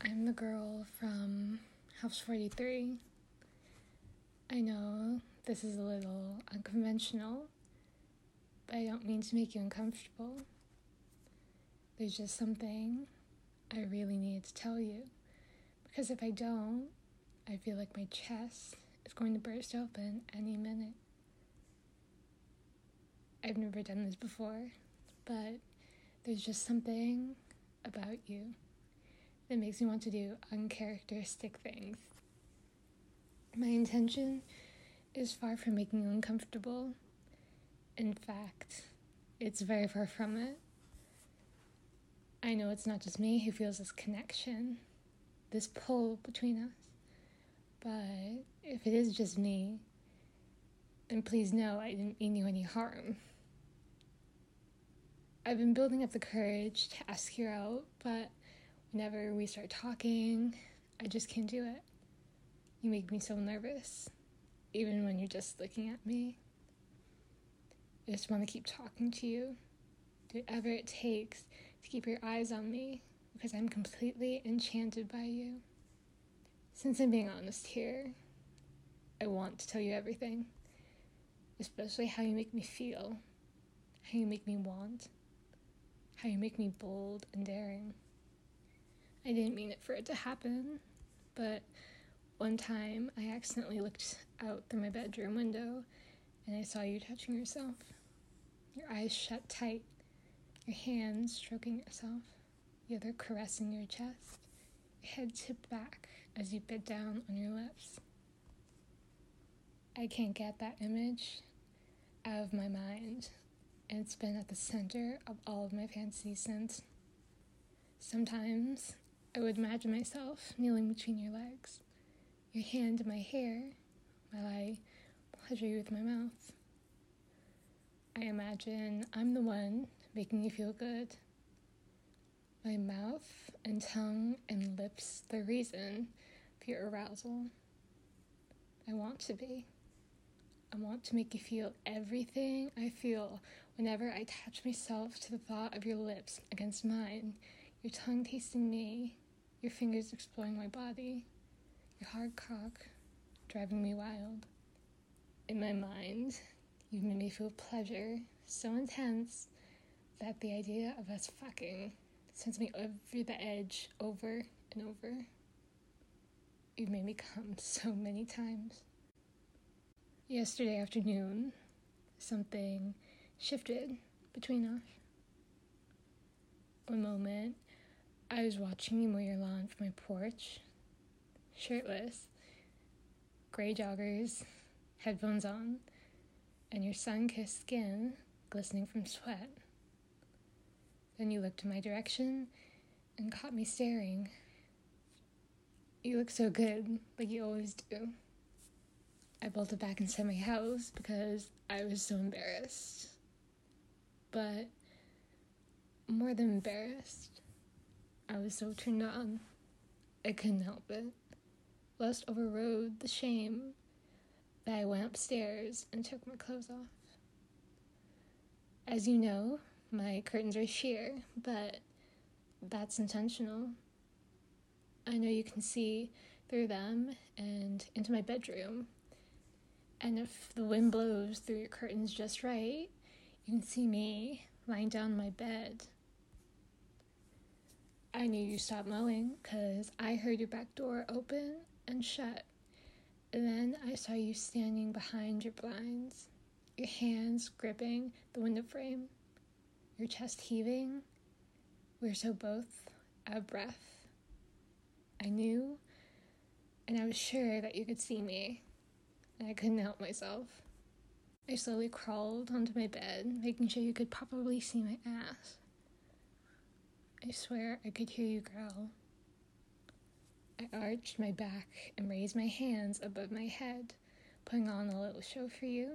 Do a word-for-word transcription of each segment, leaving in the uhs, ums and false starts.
I'm the girl from House forty-three. I know this is a little unconventional, but I don't mean to make you uncomfortable. There's just something I really need to tell you, because if I don't, I feel like my chest is going to burst open any minute. I've never done this before, but there's just something about you that makes me want to do uncharacteristic things. My intention is far from making you uncomfortable. In fact, it's very far from it. I know it's not just me who feels this connection, this pull between us, but if it is just me, then please know I didn't mean you any harm. I've been building up the courage to ask you out, but whenever we start talking, I just can't do it. You make me so nervous, even when you're just looking at me. I just want to keep talking to you, do whatever it takes to keep your eyes on me, because I'm completely enchanted by you. Since I'm being honest here, I want to tell you everything, especially how you make me feel, how you make me want, how you make me bold and daring. I didn't mean it for it to happen, but one time I accidentally looked out through my bedroom window and I saw you touching yourself. Your eyes shut tight, your hands stroking yourself, the other caressing your chest, your head tipped back as you bit down on your lips. I can't get that image out of my mind, and it's been at the center of all of my fantasies since. Sometimes I would imagine myself kneeling between your legs, your hand in my hair, while I pleasure you with my mouth. I imagine I'm the one making you feel good. My mouth and tongue and lips the reason for your arousal. I want to be. I want to make you feel everything I feel whenever I attach myself to the thought of your lips against mine, your tongue tasting me, your fingers exploring my body, your hard cock driving me wild. In my mind, you've made me feel pleasure so intense that the idea of us fucking sends me over the edge over and over. You've made me come so many times. Yesterday afternoon, something shifted between us. One moment, I was watching you mow your lawn from my porch, shirtless, gray joggers, headphones on, and your sun-kissed skin glistening from sweat. Then you looked in my direction and caught me staring. You look so good, like you always do. I bolted back inside my house because I was so embarrassed. But more than embarrassed, I was so turned on. I couldn't help it. Lust overrode the shame that I went upstairs and took my clothes off. As you know, my curtains are sheer, but that's intentional. I know you can see through them and into my bedroom. And if the wind blows through your curtains just right, you can see me lying down in my bed. I knew you stopped mowing because I heard your back door open and shut. And then I saw you standing behind your blinds, your hands gripping the window frame, your chest heaving. We were so both out of breath. I knew, and I was sure that you could see me, and I couldn't help myself. I slowly crawled onto my bed, making sure you could probably see my ass. I swear I could hear you growl. I arched my back and raised my hands above my head, putting on a little show for you.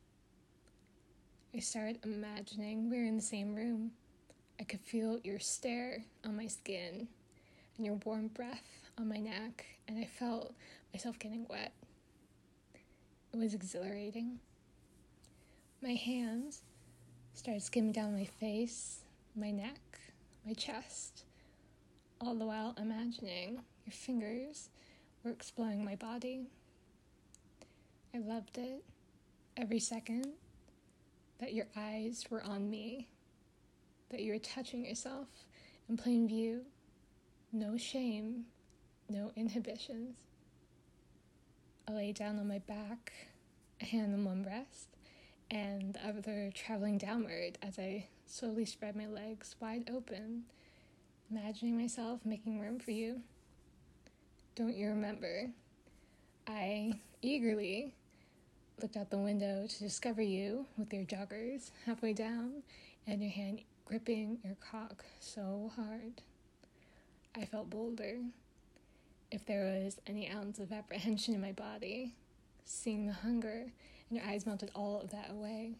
I started imagining we were in the same room. I could feel your stare on my skin and your warm breath on my neck, and I felt myself getting wet. It was exhilarating. My hands started skimming down my face, my neck, my chest, all the while imagining your fingers were exploring my body. I loved it every second that your eyes were on me, that you were touching yourself in plain view, no shame, no inhibitions. I lay down on my back, a hand on one breast, and the other traveling downward as I slowly spread my legs wide open, imagining myself making room for you. Don't you remember? I eagerly looked out the window to discover you with your joggers halfway down and your hand gripping your cock so hard. I felt bolder. If there was any ounce of apprehension in my body, seeing the hunger and your eyes melted all of that away.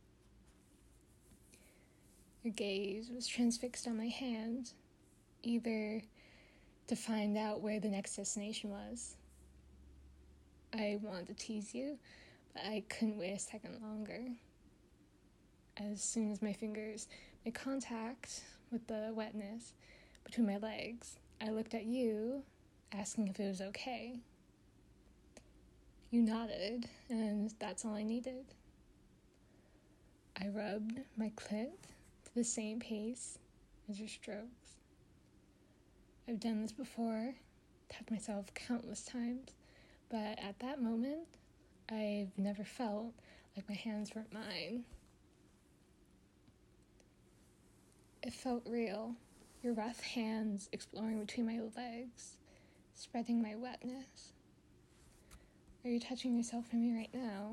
Your gaze was transfixed on my hand, either to find out where the next destination was. I wanted to tease you, but I couldn't wait a second longer. As soon as my fingers made contact with the wetness between my legs, I looked at you, asking if it was okay. You nodded, and that's all I needed. I rubbed my clit to the same pace as your strokes. I've done this before, tapped myself countless times, but at that moment, I've never felt like my hands weren't mine. It felt real, your rough hands exploring between my legs, spreading my wetness. Are you touching yourself for me right now?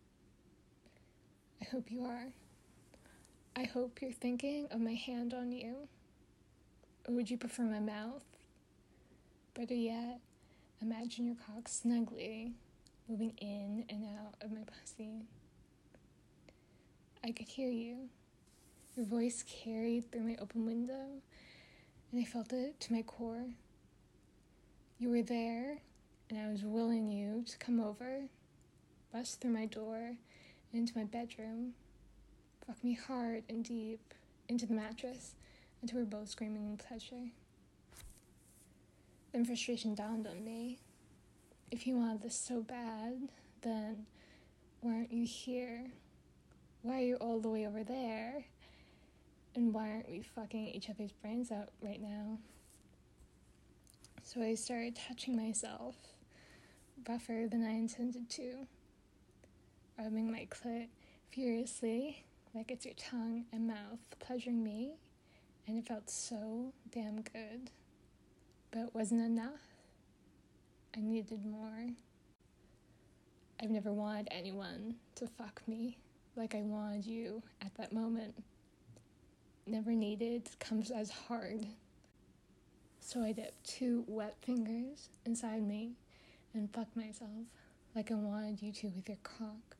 I hope you are. I hope you're thinking of my hand on you. Or would you prefer my mouth? Better yet, imagine your cock snugly moving in and out of my pussy. I could hear you. Your voice carried through my open window, and I felt it to my core. You were there, and I was willing you to come over, bust through my door, into my bedroom, fuck me hard and deep into the mattress until we were both screaming in pleasure. Then frustration dawned on me. If you wanted this so bad, then why aren't you here? Why are you all the way over there? And why aren't we fucking each other's brains out right now? So I started touching myself, rougher than I intended to, rubbing my clit furiously, like it's your tongue and mouth pleasuring me, and it felt so damn good. But it wasn't enough. I needed more. I've never wanted anyone to fuck me like I wanted you at that moment. Never needed comes as hard. So I dipped two wet fingers inside me and fucked myself like I wanted you to with your cock.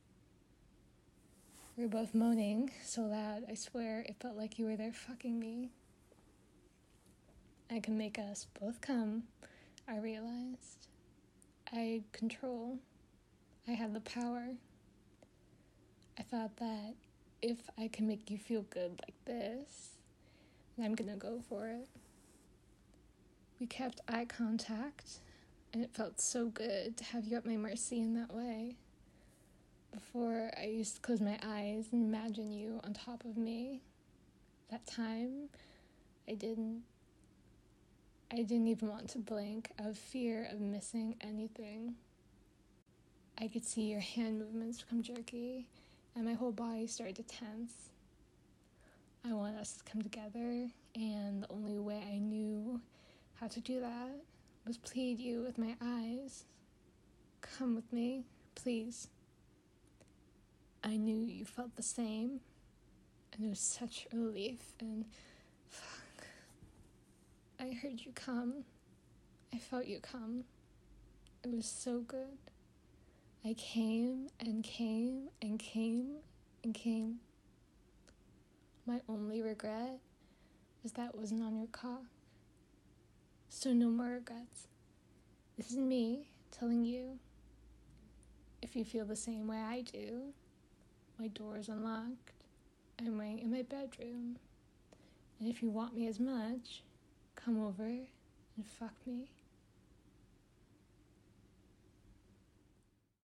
We were both moaning so loud, I swear it felt like you were there fucking me. I could make us both come, I realized. I had control. I had the power. I thought that if I can make you feel good like this, then I'm gonna go for it. We kept eye contact, and it felt so good to have you at my mercy in that way. Before, I used to close my eyes and imagine you on top of me. That time, I didn't. I didn't even want to blink out of fear of missing anything. I could see your hand movements become jerky, and my whole body started to tense. I wanted us to come together, and the only way I knew how to do that was plead you with my eyes. Come with me, please. I knew you felt the same, and it was such a relief, and fuck. I heard you come. I felt you come. It was so good. I came and came and came and came. My only regret is that it wasn't on your cock. So no more regrets. This is me telling you. If you feel the same way I do, my door is unlocked. I'm laying in my bedroom. And if you want me as much, come over and fuck me.